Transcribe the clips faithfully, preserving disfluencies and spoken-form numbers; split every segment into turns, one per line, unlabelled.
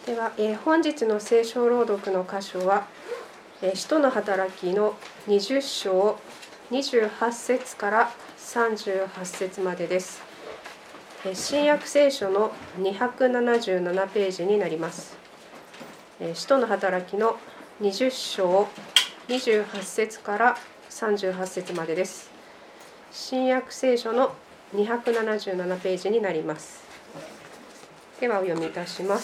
では、えー、本日の聖書朗読の箇所は、えー、使徒の働きのにじゅっ章にじゅうはち節からさんじゅうはち節までです。えー、新約聖書のにひゃくななじゅうななページになります。えー、使徒の働きのにじゅっ章にじゅうはち節からさんじゅうはち節までです。新約聖書のにひゃくななじゅうななページになります。ではお読みいたします。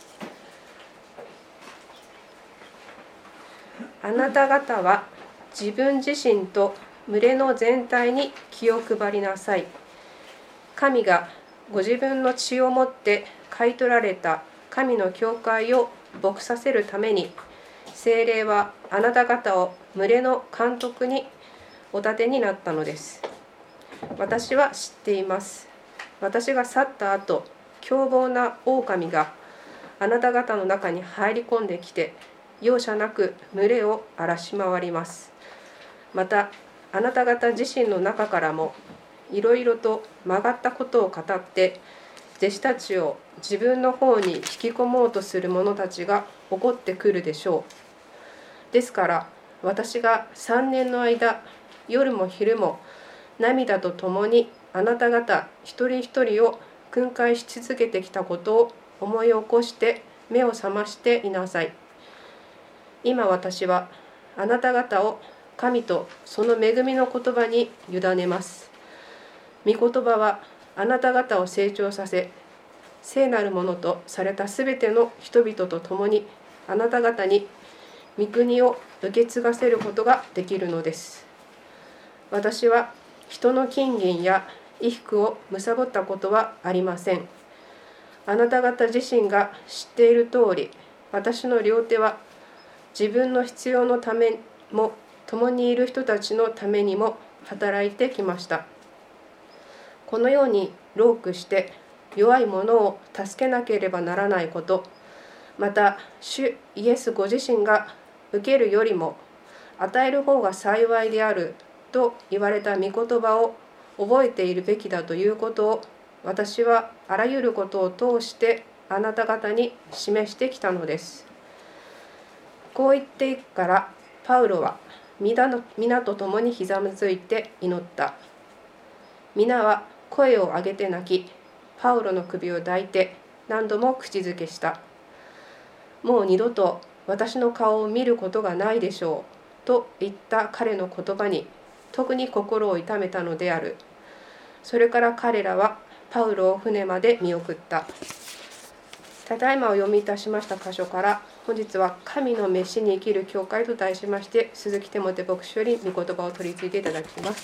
あなた方は自分自身と群れの全体に気を配りなさい。神がご自分の血をもって買い取られた神の教会を牧させるために、聖霊はあなた方を群れの監督にお立てになったのです。私は知っています。私が去った後、凶暴な狼があなた方の中に入り込んできて、容赦なく群れを荒らし回ります。また、あなた方自身の中からもいろいろと曲がったことを語って、弟子たちを自分の方に引き込もうとする者たちが起こってくるでしょう。ですから、私がさんねんの間、夜も昼も涙とともにあなた方一人一人を訓戒し続けてきたことを思い起こして目を覚ましていなさい。今私はあなた方を神とその恵みの言葉に委ねます。御言葉はあなた方を成長させ、聖なるものとされたすべての人々と共にあなた方に御国を受け継がせることができるのです。私は人の金銀や衣服を貪ったことはありません。あなた方自身が知っている通り、私の両手は自分の必要のためも共にいる人たちのためにも働いてきました。このように労苦して弱い者を助けなければならないこと、また主イエスご自身が受けるよりも与える方が幸いであると言われた御言葉を覚えているべきだということを、私はあらゆることを通してあなた方に示してきたのです。こう言ってからパウロは皆の皆と共にひざまずいて祈った。皆は声を上げて泣き、パウロの首を抱いて何度も口づけした。もう二度と私の顔を見ることがないでしょうと言った彼の言葉に特に心を痛めたのである。それから彼らはパウロを船まで見送った。ただいまお読みいたしました箇所から、本日は神の召しに生きる教会と題しまして、鈴木テモテ牧師より御言葉を取り次いでいただきます。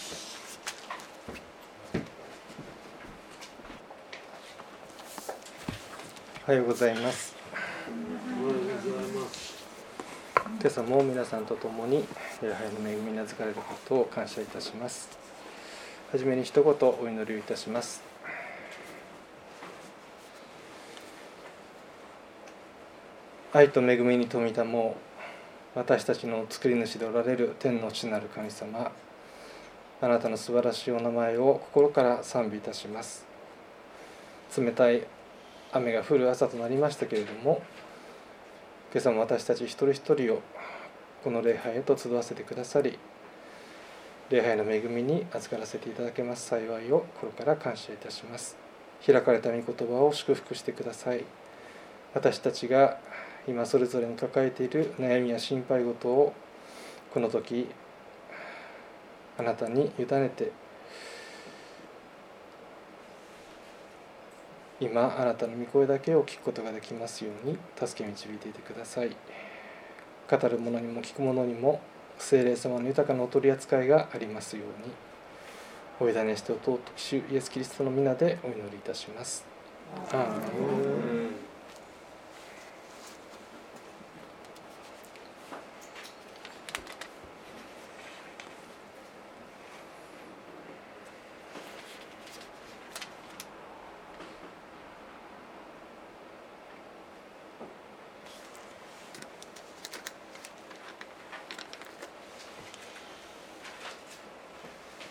おはようございます。今朝も皆さんと共に礼拝の恵みに預かれることを感謝いたします。はじめに一言お祈りをいたします。愛と恵みに富みたもう私たちの作り主でおられる天の父なる神様、あなたの素晴らしいお名前を心から賛美いたします。冷たい雨が降る朝となりましたけれども、今朝も私たち一人一人をこの礼拝へと集わせてくださり、礼拝の恵みに預からせていただけます幸いを心から感謝いたします。開かれた御言葉を祝福してください。私たちが今それぞれに抱えている悩みや心配事をこの時あなたに委ねて、今あなたの御声だけを聞くことができますように助け導いていてください。語る者にも聞く者にも聖霊様の豊かなお取り扱いがありますように、お委ねして尊き主イエスキリストの皆でお祈りいたします。アーメン。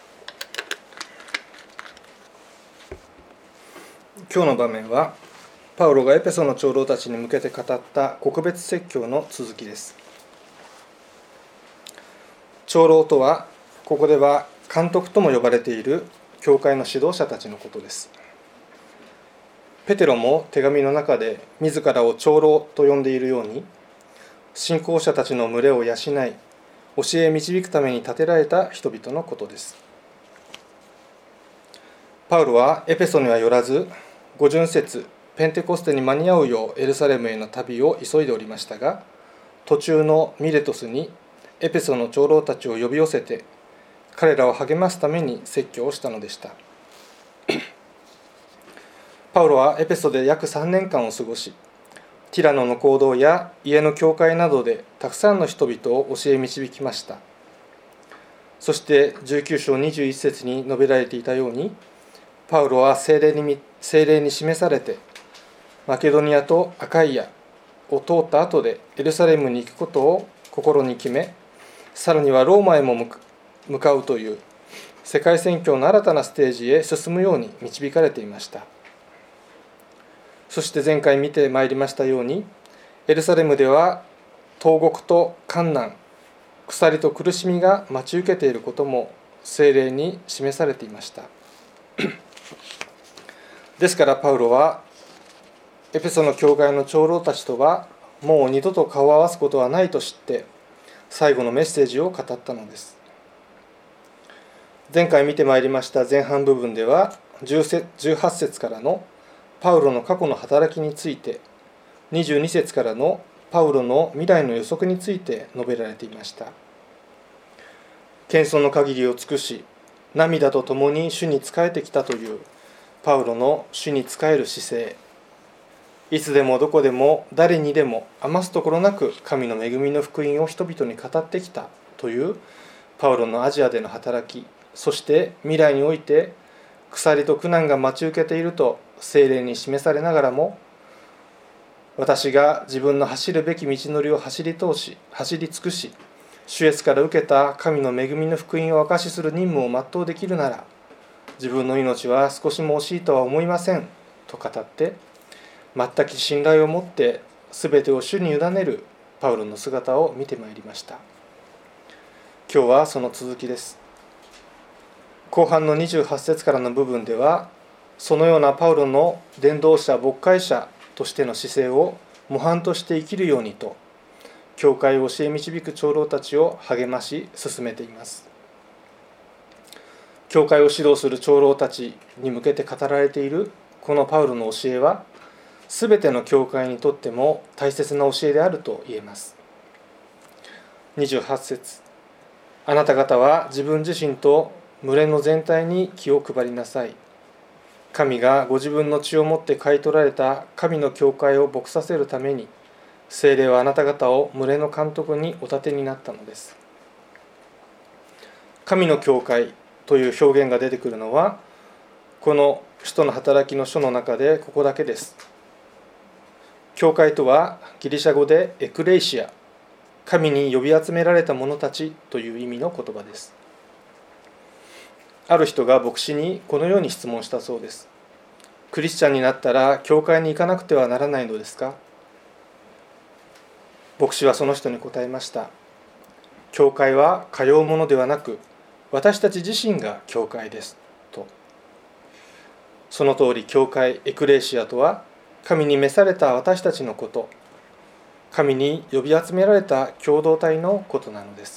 今日の場面はパウロがエペソの長老たちに向けて語った告別説教の続きです。長老とは、ここでは監督とも呼ばれている教会の指導者たちのことです。ペテロも手紙の中で自らを長老と呼んでいるように、信仰者たちの群れを養い、教え導くために立てられた人々のことです。パウロはエペソには寄らず、五巡節ペンテコステに間に合うようエルサレムへの旅を急いでおりましたが、途中のミレトスにエペソの長老たちを呼び寄せて、彼らを励ますために説教をしたのでした。パウロはエペソで約さんねんかんを過ごし、ティラノの講堂や家の教会などでたくさんの人々を教え導きました。そしてじゅうきゅうしょうにじゅういっせつに述べられていたように、パウロは聖霊に、聖霊に示されて、マケドニアとアカイアを通った後でエルサレムに行くことを心に決め、さらにはローマへも向かうという世界宣教の新たなステージへ進むように導かれていました。そして前回見てまいりましたように、エルサレムでは投獄と患難、鎖と苦しみが待ち受けていることも聖霊に示されていました。ですからパウロはエペソの教会の長老たちとはもう二度と顔を合わすことはないと知って最後のメッセージを語ったのです。前回見てまいりました前半部分ではじゅうはちせつからのパウロの過去の働きについて、にじゅうにせつからのパウロの未来の予測について述べられていました。謙遜の限りを尽くし、涙とともに主に仕えてきたというパウロの主に仕える姿勢、いつでもどこでも誰にでも余すところなく神の恵みの福音を人々に語ってきたというパウロのアジアでの働き、そして未来において鎖と苦難が待ち受けていると聖霊に示されながらも、私が自分の走るべき道のりを走り通し走り尽くし、主イエスから受けた神の恵みの福音を証しする任務を全うできるなら、自分の命は少しも惜しいとは思いませんと語って、全く信頼を持って全てを主に委ねるパウロの姿を見てまいりました。今日はその続きです。後半のにじゅうはちせつからの部分では、そのようなパウロの伝道者牧会者としての姿勢を模範として生きるようにと、教会を教え導く長老たちを励まし進めています。教会を指導する長老たちに向けて語られているこのパウロの教えは、すべての教会にとっても大切な教えであると言えます。にじゅうはちせつ、あなた方は自分自身と群れの全体に気を配りなさい。神がご自分の血をもって買い取られた神の教会を牧させるために、聖霊はあなた方を群れの監督にお立てになったのです。神の教会という表現が出てくるのは、この使徒の働きの書の中でここだけです。教会とはギリシャ語でエクレイシア、神に呼び集められた者たちという意味の言葉です。ある人が牧師にこのように質問したそうです。クリスチャンになったら教会に行かなくてはならないのですか？牧師はその人に答えました。教会は通うものではなく、私たち自身が教会ですと。その通り、教会エクレシアとは神に召された私たちのこと、神に呼び集められた共同体のことなのです。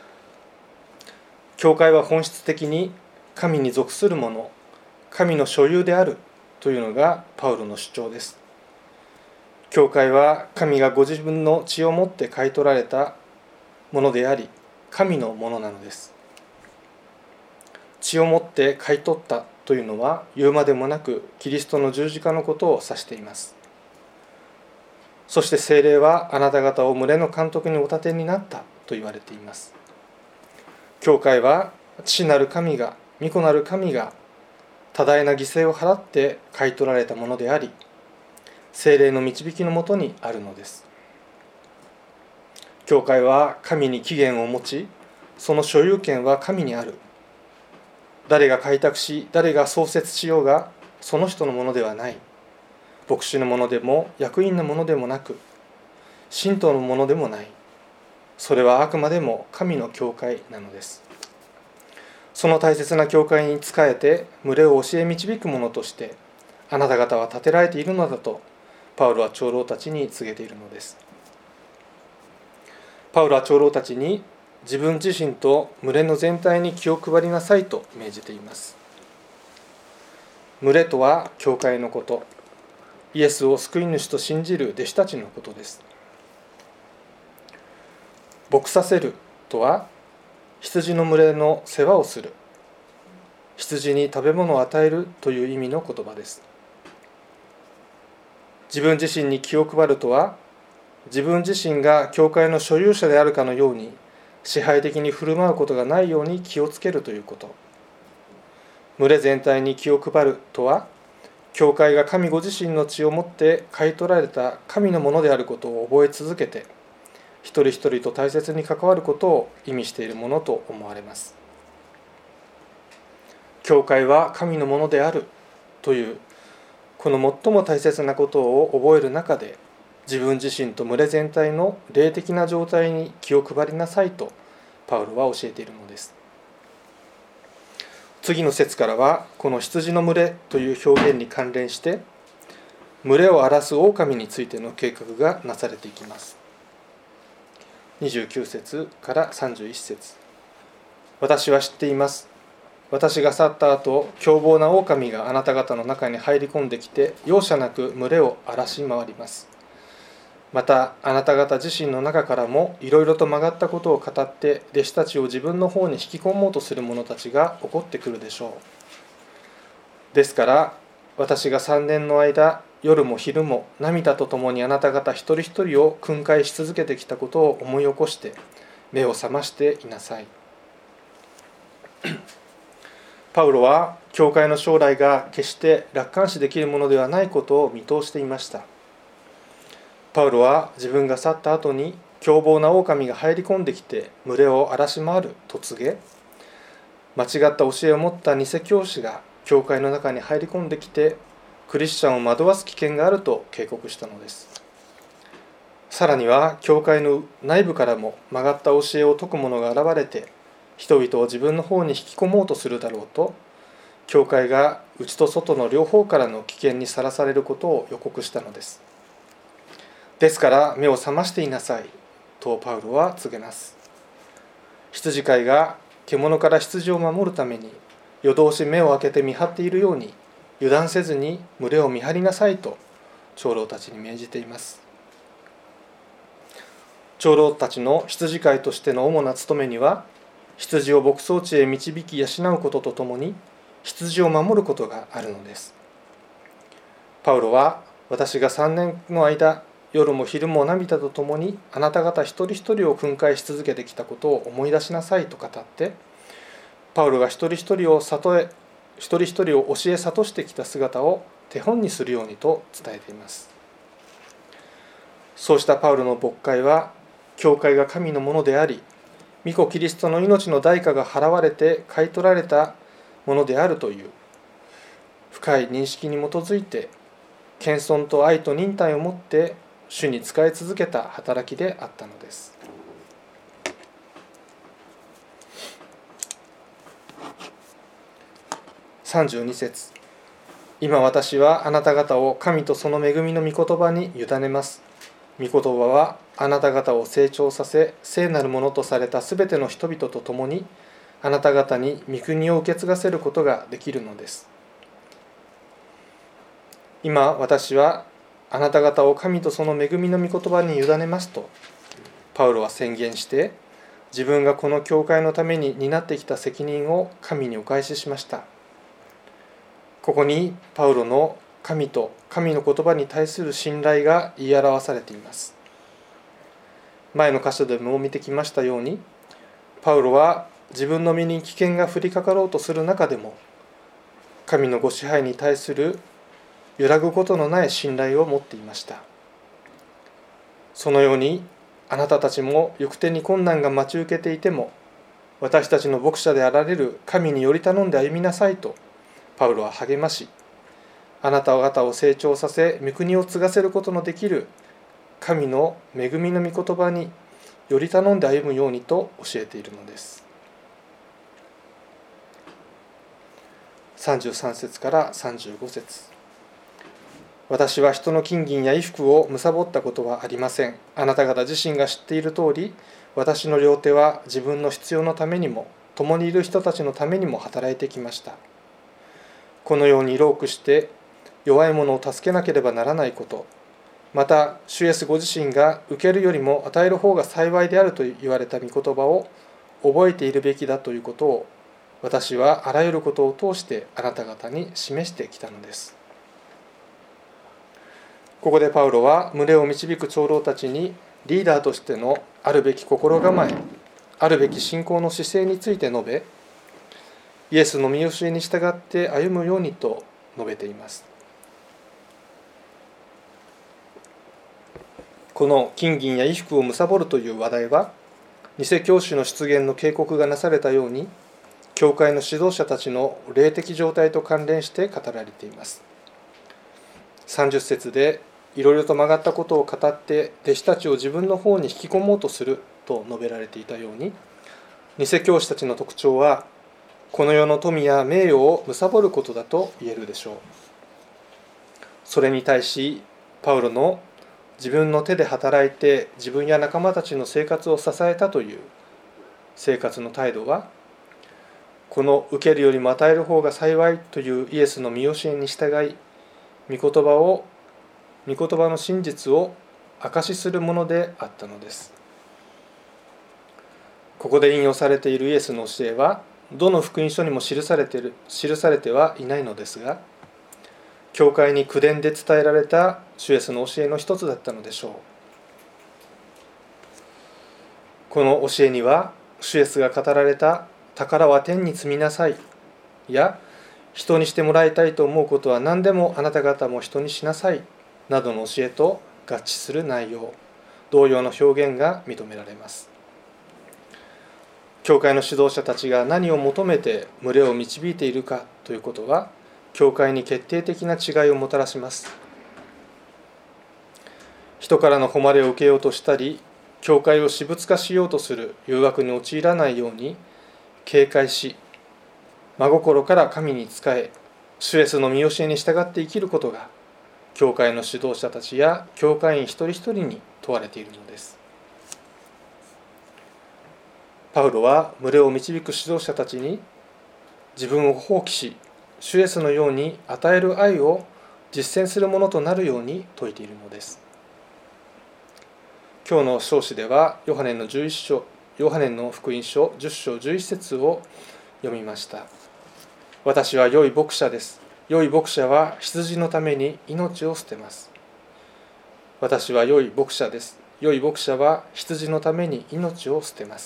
教会は本質的に神に属するもの、神の所有であるというのがパウロの主張です。教会は神がご自分の血をもって買い取られたものであり、神のものなのです。血をもって買い取ったというのは言うまでもなくキリストの十字架のことを指しています。そして聖霊はあなた方を群れの監督にお立てになったと言われています。教会は父なる神が、御子なる神が多大な犠牲を払って買い取られたものであり、聖霊の導きのもとにあるのです。教会は神に起源を持ち、その所有権は神にある。誰が開拓し、誰が創設しようがその人のものではない。 牧師のものでも役員のものでもなく、信徒のものでもない。それはあくまでも神の教会なのです。その大切な教会に仕えて群れを教え導く者としてあなた方は立てられているのだとパウロは長老たちに告げているのです。パウロは長老たちに自分自身と群れの全体に気を配りなさいと命じています。群れとは教会のこと、イエスを救い主と信じる弟子たちのことです。牧させるとは羊の群れの世話をする、羊に食べ物を与えるという意味の言葉です。自分自身に気を配るとは、自分自身が教会の所有者であるかのように支配的に振る舞うことがないように気をつけるということ。群れ全体に気を配るとは、教会が神ご自身の血をもって買い取られた神のものであることを覚え続けて、一人一人と大切に関わることを意味しているものと思われます。教会は神のものであるというこの最も大切なことを覚える中で、自分自身と群れ全体の霊的な状態に気を配りなさいとパウロは教えているのです。次の節からはこの羊の群れという表現に関連して群れを荒らす狼についての計画がなされていきます。にじゅうきゅう節からさんじゅういち節。私は知っています。私が去った後、凶暴な狼があなた方の中に入り込んできて、容赦なく群れを荒らし回ります。また、あなた方自身の中からもいろいろと曲がったことを語って、弟子たちを自分の方に引き込もうとする者たちが起こってくるでしょう。ですから、私がさんねんの間、夜も昼も涙とともにあなた方一人一人を訓戒し続けてきたことを思い起こして目を覚ましていなさい。パウロは教会の将来が決して楽観視できるものではないことを見通していました。パウロは自分が去った後に凶暴な狼が入り込んできて群れを荒らし回ると告げ、間違った教えを持った偽教師が教会の中に入り込んできてクリスチャンを惑わす危険があると警告したのです。さらには教会の内部からも曲がった教えを説く者が現れて人々を自分の方に引き込もうとするだろうと、教会が内と外の両方からの危険にさらされることを予告したのです。ですから目を覚ましていなさいとパウロは告げます。羊飼いが獣から羊を守るために夜通し目を開けて見張っているように、油断せずに群れを見張りなさいと長老たちに命じています。長老たちの羊飼いとしての主な務めには、羊を牧草地へ導き養うこととともに羊を守ることがあるのです。パウロは、私がさんねんの間夜も昼も涙とともにあなた方一人一人を訓戒し続けてきたことを思い出しなさいと語って、パウロが一人一人を悟え一人一人を教え諭してきた姿を手本にするようにと伝えています。そうしたパウロの牧会は、教会が神のものであり、御子キリストの命の代価が払われて買い取られたものであるという深い認識に基づいて、謙遜と愛と忍耐をもって主に仕え続けた働きであったのです。さんじゅうに節。今私はあなた方を神とその恵みの御言葉に委ねます。御言葉はあなた方を成長させ、聖なるものとされたすべての人々と共にあなた方に御国を受け継がせることができるのです。今私はあなた方を神とその恵みの御言葉に委ねますとパウロは宣言して、自分がこの教会のために担ってきた責任を神にお返ししました。ここにパウロの神と神の言葉に対する信頼が言い表されています。前の箇所でも見てきましたように、パウロは自分の身に危険が降りかかろうとする中でも、神のご支配に対する揺らぐことのない信頼を持っていました。そのようにあなたたちも行く手に困難が待ち受けていても、私たちの牧者であられる神により頼んで歩みなさいとパウロは励まし、 あなた方を成長させ、御国を継がせることのできる神の恵みの御言葉により頼んで歩むようにと教えているのです。さんじゅうさん節からさんじゅうご節。私は人の金銀や衣服を貪ったことはありません。あなた方自身が知っている通り、私の両手は自分の必要のためにも、共にいる人たちのためにも働いてきました。このように労苦して弱い者を助けなければならないこと、また主イエスご自身が受けるよりも与える方が幸いであると言われた御言葉を覚えているべきだということを、私はあらゆることを通してあなた方に示してきたのです。ここでパウロは群れを導く長老たちにリーダーとしてのあるべき心構え、あるべき信仰の姿勢について述べ、イエスの見教えに従って歩むようにと述べています。この金銀や衣服を貪るという話題は、偽教師の出現の警告がなされたように、教会の指導者たちの霊的状態と関連して語られています。さんじゅう節で、いろいろと曲がったことを語って弟子たちを自分の方に引き込もうとすると述べられていたように、偽教師たちの特徴はこの世の富や名誉を貪ることだと言えるでしょう。それに対しパウロの自分の手で働いて自分や仲間たちの生活を支えたという生活の態度は、この受けるよりも与える方が幸いというイエスの見教えに従い、御言葉を御言葉の真実を証しするものであったのです。ここで引用されているイエスの教えは、どの福音書にも記されている、記されてはいないのですが、教会に口伝で伝えられた主イエスの教えの一つだったのでしょう。この教えには、主イエスが語られた宝は天に積みなさいや、人にしてもらいたいと思うことは何でもあなた方も人にしなさいなどの教えと合致する内容、同様の表現が認められます。教会の指導者たちが何を求めて群れを導いているかということは、教会に決定的な違いをもたらします。人からの誉れを受けようとしたり、教会を私物化しようとする誘惑に陥らないように警戒し、真心から神に仕え、主イエスの見教えに従って生きることが、教会の指導者たちや教会員一人一人に問われているのです。パウロは群れを導く指導者たちに、自分を放棄し、主イエスのように与える愛を実践するものとなるように説いているのです。今日の唱詞では、ヨハネのじゅういっ章、ヨハネの福音書じゅっ章じゅういち節を読みました。私は良い牧者です。良い牧者は羊のために命を捨てます。私は良い牧者です。良い牧者は羊のために命を捨てます。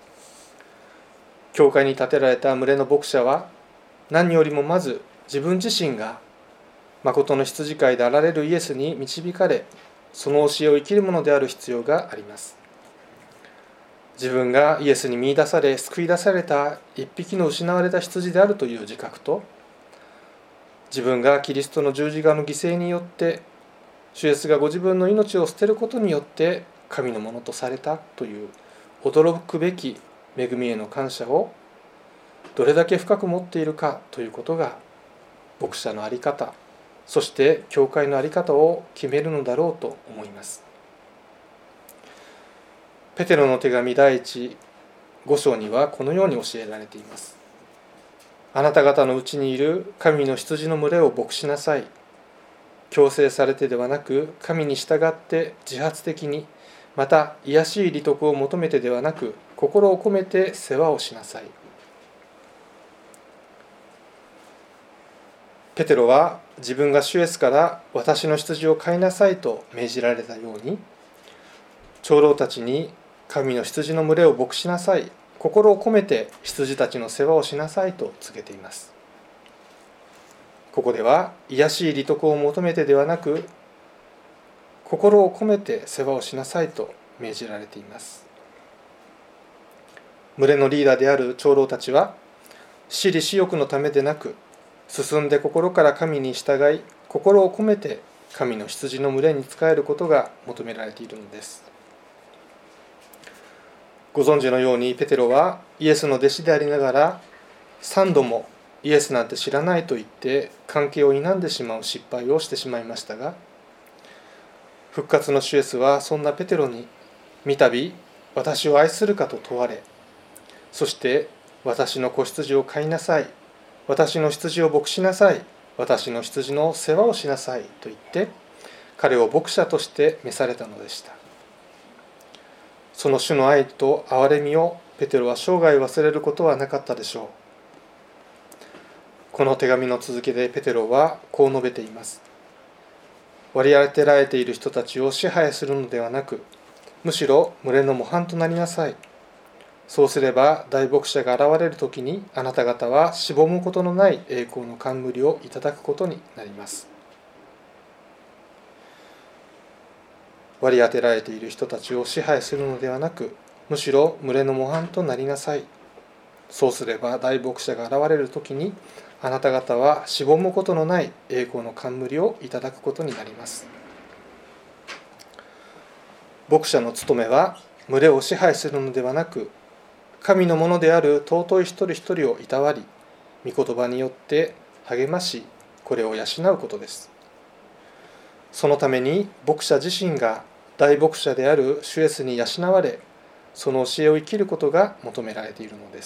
教会に建てられた群れの牧者は、何よりもまず自分自身が誠の羊飼いであられるイエスに導かれ、その教えを生きるものである必要があります。自分がイエスに見出され救い出された一匹の失われた羊であるという自覚と、自分がキリストの十字架の犠牲によって主イエスがご自分の命を捨てることによって神のものとされたという驚くべき恵みへの感謝をどれだけ深く持っているかということが、牧者の在り方、そして教会の在り方を決めるのだろうと思います。ペテロの手紙第一五章にはこのように教えられています。あなた方のうちにいる神の羊の群れを牧しなさい。強制されてではなく、神に従って自発的に、また卑しい利得を求めてではなく、心を込めて世話をしなさい。ペテロは自分が主イエスから私の羊を飼いなさいと命じられたように、長老たちに神の羊の群れを牧しなさい、心を込めて羊たちの世話をしなさいと告げています。ここでは卑しい利得を求めてではなく、心を込めて世話をしなさいと命じられています。群れのリーダーである長老たちは私利私欲のためでなく、 進んで心から神に従い、心を込めて神の羊の群れに仕えることが求められているのです。ご存知のようにペテロはイエスの弟子でありながら、三度もイエスなんて知らないと言って関係を否んでしまう失敗をしてしまいましたが、復活の主イエスはそんなペテロに、三度私を愛するかと問われ、そして私の子羊を飼いなさい、私の羊を牧しなさい、私の羊の世話をしなさいと言って彼を牧者として召されたのでした。その主の愛と憐れみをペテロは生涯忘れることはなかったでしょう。この手紙の続きでペテロはこう述べています。割り当てられている人たちを支配するのではなく、むしろ群れの模範となりなさい。そうすれば大牧者が現れるときにあなた方はしぼむことのない栄光の冠をいただくことになります。割り当てられている人たちを支配するのではなく、むしろ群れの模範となりなさい。そうすれば大牧者が現れるときにあなた方はしぼむことのない栄光の冠をいただくことになります。牧者の務めは群れを支配するのではなく、神のものである尊い一人一人をいたわり、御言葉によって励まし、これを養うことです。そのために牧者自身が大牧者である主イエスに養われ、その教えを生きることが求められているのです。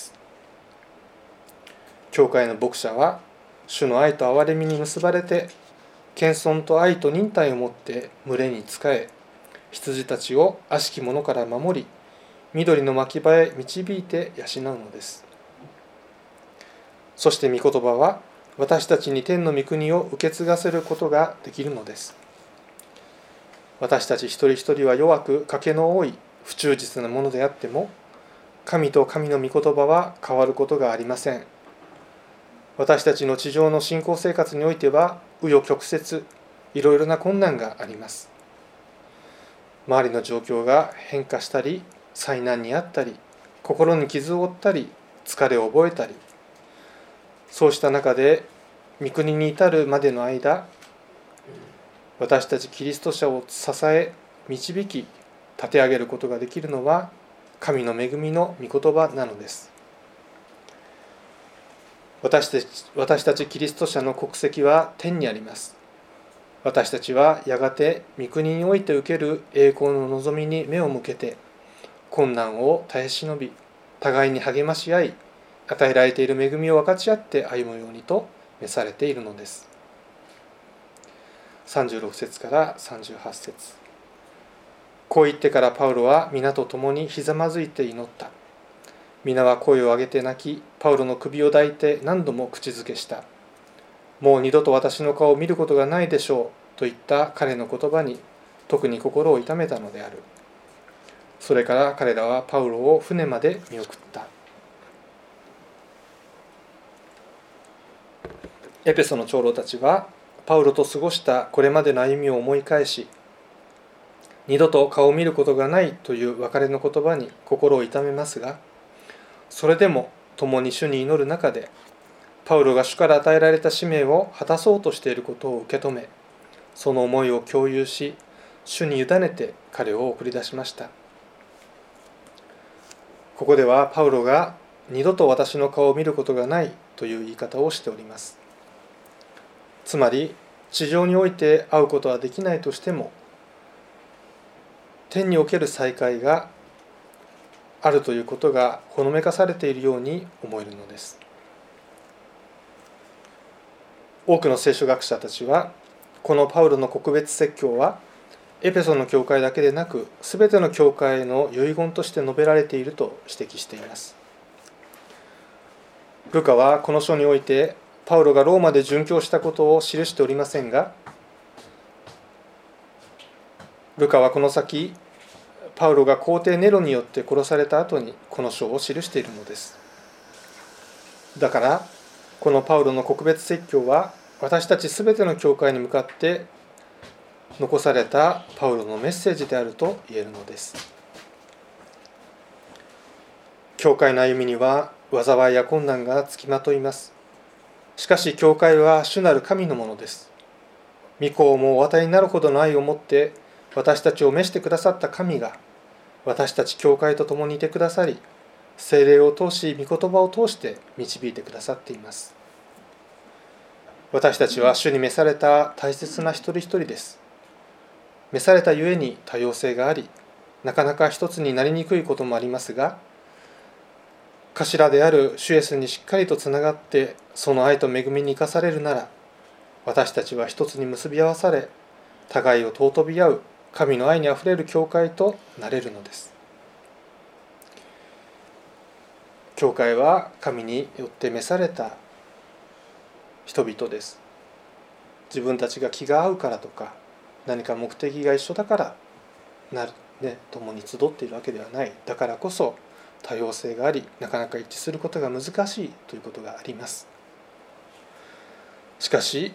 教会の牧者は主の愛と憐れみに結ばれて、謙遜と愛と忍耐をもって群れに仕え、羊たちを悪しき者から守り、緑の牧場へ導いて養うのです。そして御言葉は私たちに天の御国を受け継がせることができるのです。私たち一人一人は弱く賭けの多い不忠実なものであっても、神と神の御言葉は変わることがありません。私たちの地上の信仰生活においては紆余曲折、いろいろな困難があります。周りの状況が変化したり、災難にあったり、心に傷を負ったり、疲れを覚えたり、そうした中で御国に至るまでの間、私たちキリスト者を支え、導き、立て上げることができるのは神の恵みの御言葉なのです。私たち、私たちキリスト者の国籍は天にあります。私たちはやがて御国において受ける栄光の望みに目を向けて、困難を耐え忍び、互いに励まし合い、与えられている恵みを分かち合って歩むようにと召されているのです。さんじゅうろく節からさんじゅうはち節。こう言ってからパウロは皆と共にひざまずいて祈った。皆は声を上げて泣き、パウロの首を抱いて何度も口づけした。もう二度と私の顔を見ることがないでしょうといった彼の言葉に特に心を痛めたのである。それから彼らはパウロを船まで見送った。エペソの長老たちはパウロと過ごしたこれまでの歩みを思い返し、二度と顔を見ることがないという別れの言葉に心を痛めますが、それでも共に主に祈る中で、パウロが主から与えられた使命を果たそうとしていることを受け止め、その思いを共有し、主に委ねて彼を送り出しました。ここではパウロが二度と私の顔を見ることがないという言い方をしております。つまり、地上において会うことはできないとしても、天における再会があるということがほのめかされているように思えるのです。多くの聖書学者たちは、このパウロの告別説教は、エペソの教会だけでなく、すべての教会の遺言として述べられていると指摘しています。ルカはこの書において、パウロがローマで殉教したことを記しておりませんが、ルカはこの先、パウロが皇帝ネロによって殺された後にこの書を記しているのです。だから、このパウロの告別説教は私たちすべての教会に向かって残されたパウロのメッセージであると言えるのです。教会の歩みには災いや困難がつきまといます。 しかし教会は主なる神のものです。御子をもうお与えになるほどの愛を持って私たちを召してくださった神が、私たち教会と共にいてくださり、聖霊を通し御言葉を通して導いてくださっています。私たちは主に召された大切な一人一人です。召されたゆえに多様性があり、なかなか一つになりにくいこともありますが、頭である主イエスにしっかりとつながって、その愛と恵みに生かされるなら、私たちは一つに結び合わされ、互いを尊び合う神の愛にあふれる教会となれるのです。教会は神によって召された人々です。自分たちが気が合うからとか、何か目的が一緒だからなる、ね、共に集っているわけではない。だからこそ多様性があり、なかなか一致することが難しいということがあります。しかし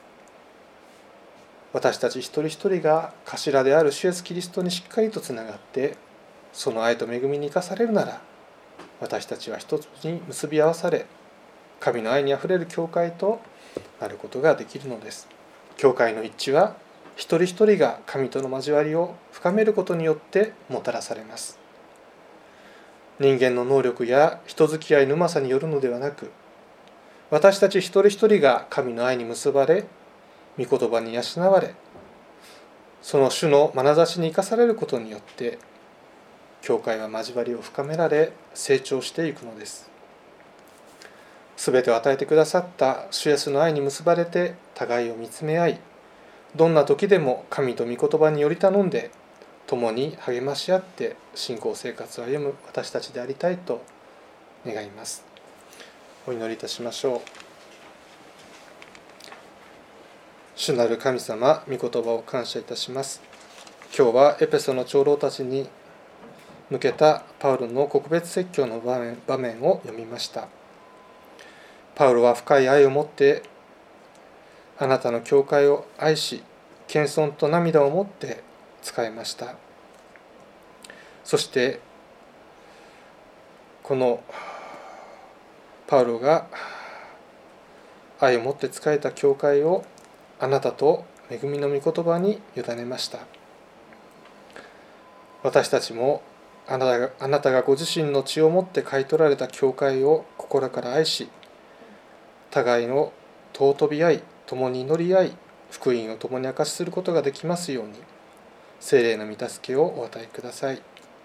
私たち一人一人が頭である主イエスキリストにしっかりとつながって、その愛と恵みに生かされるなら、私たちは一つに結び合わされ、神の愛にあふれる教会となることができるのです。教会の一致は一人一人が神との交わりを深めることによってもたらされます。人間の能力や人付き合いのうまさによるのではなく、私たち一人一人が神の愛に結ばれ、御言葉に養われ、その主の眼差しに生かされることによって、教会は交わりを深められ、成長していくのです。すべてを与えてくださった主イエスの愛に結ばれて、互いを見つめ合い、どんな時でも神と御言葉により頼んで、共に励まし合って信仰生活を歩む私たちでありたいと願います。お祈りいたしましょう。主なる神様、御言葉を感謝いたします。今日はエペソの長老たちに向けたパウロの告別説教の場面、場面を読みました。パウロは深い愛を持ってあなたの教会を愛し、謙遜と涙を持って仕えました。そしてこのパウロが愛を持って仕えた教会をあなたと恵みの御言葉に委ねました。私たちもあなたが、あなたがご自身の血をもって買い取られた教会を心から愛し、互いの尊び合い、共に祈り合い、福音を共に証しすることができますように、聖霊の御助けをお与えください。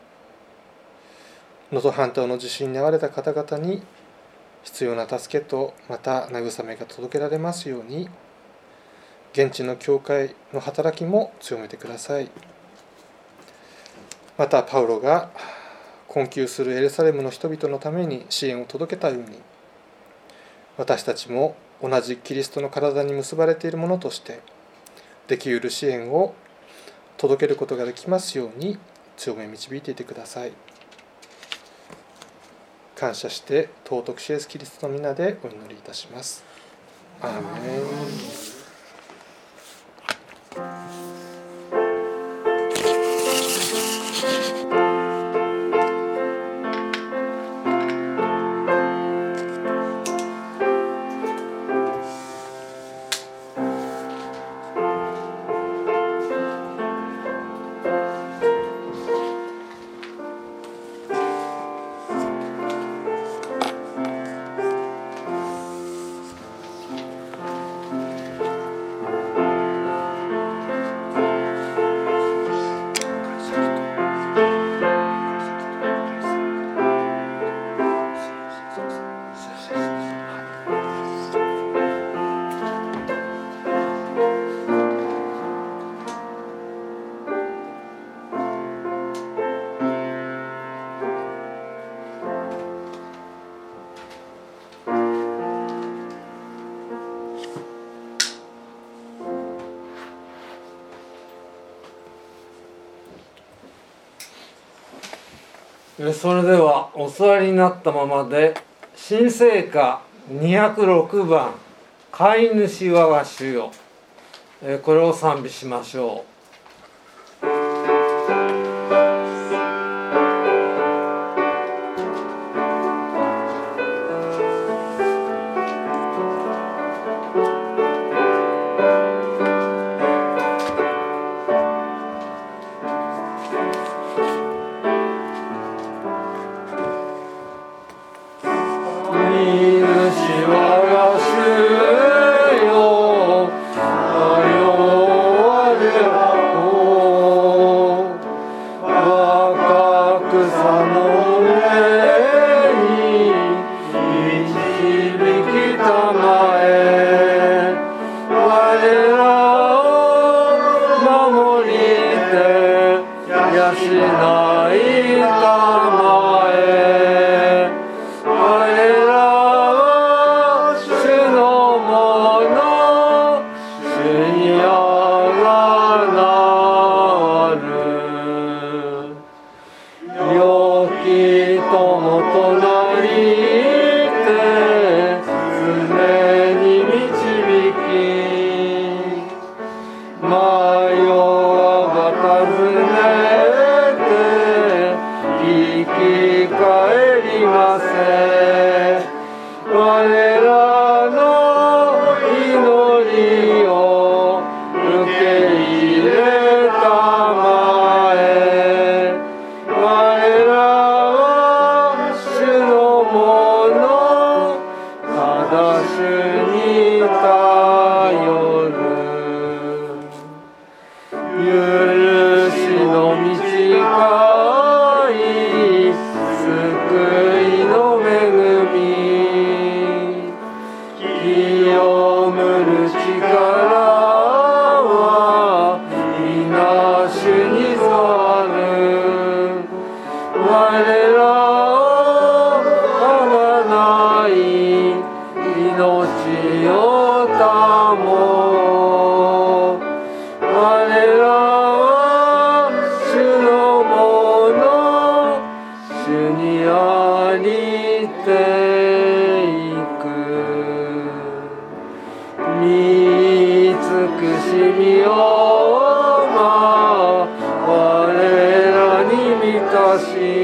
能登半島の地震に遭われた方々に必要な助けとまた慰めが届けられますように、現地の教会の働きも強めてください。またパウロが困窮するエルサレムの人々のために支援を届けたように、私たちも同じキリストの体に結ばれているものとしてできうる支援を届けることができますように強め導いていてください。感謝して尊く主イエスキリストの皆でお祈りいたします。アーメン。
それではお座りになったままで新聖歌にひゃくろくばん「飼い主我が主よ」これを賛美しましょう。
「
草の上に導きたまえ、我らを守りて養いたまえ、我らは主のもの、主にあがなる。良き友となりて常に導き、迷わば尋ねて生き返りませ。我らの祈りを受け入れたまえ、我らは主のもの、ただ主に頼る。許しの短い救いの恵み、清むる力は皆主にある。我らをあがない命を保、我らは主のもの、主にありていく。見尽くしみをま我らに満たし、